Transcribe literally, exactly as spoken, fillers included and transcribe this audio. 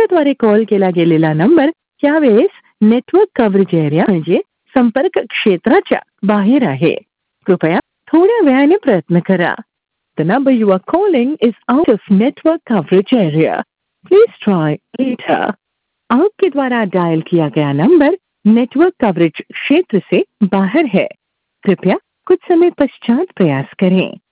तुमच्याद्वारे call केला गेलेला number यावेळेस नेटवर्क कव्हरेज एरिया म्हणजे संपर्क क्षेत्राच्या बाहेर आहे. कृपया थोड्या वेळाने प्रयत्न करा. The number you are calling is out of network coverage area. Please try later. आपके द्वारा डायल किया गया नंबर नेटवर्क कवरेज क्षेत्र से बाहर है. कृपया कुछ समय पश्चात प्रयास करें.